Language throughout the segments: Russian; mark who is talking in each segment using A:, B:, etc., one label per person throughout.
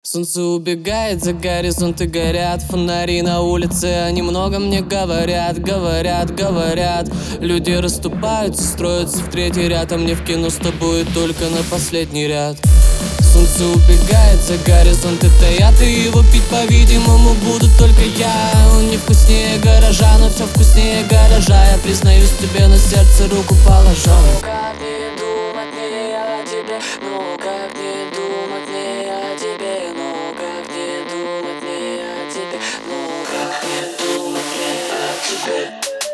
A: Солнце убегает за горизонт и горят фонари на улице. Они много мне говорят, говорят. Люди расступаются, строятся в третий ряд, а мне в кино с тобой только на последний ряд. Солнце убегает за горизонт, это я, ты его пить, по-видимому, буду только я. Он не вкуснее гаража, но все вкуснее гаража. Я признаюсь тебе, на сердце руку положу.
B: Ну как не думать мне о тебе, ну как не думать мне о тебе, ну как не думать мне о тебе, ну как не думать мне о тебе.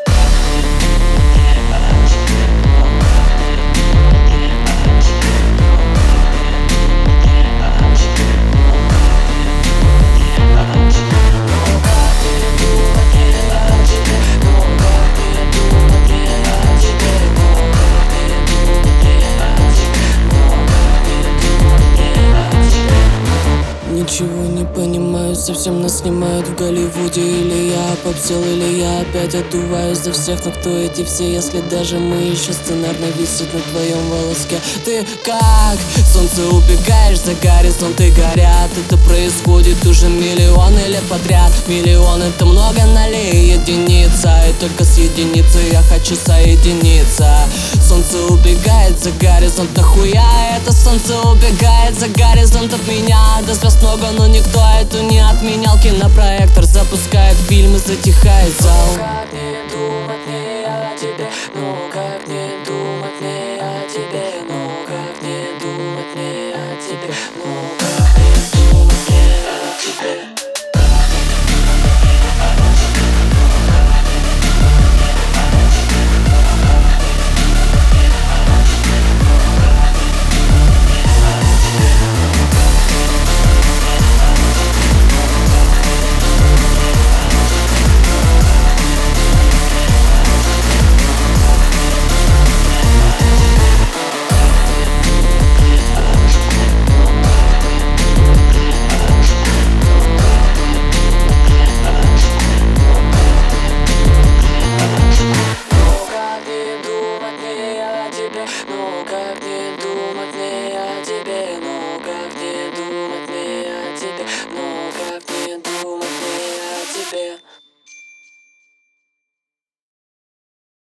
A: Ничего не понимаю, совсем нас снимают в Голливуде. Или я попсел, или я опять отдуваюсь за всех. Но кто эти все, если даже мы еще сценарно висит на твоем волоске? Ты как? Солнце убегаешь за горизонт и горят. Это происходит уже миллион или подряд. Миллион это много, налей единица. И только с единицей я хочу соединиться. Солнце убегает за горизонт, нахуя это солнце убегает за горизонт от меня? До звезд много, но никто эту не отменял. Кинопроектор запускает фильм и затихает зал.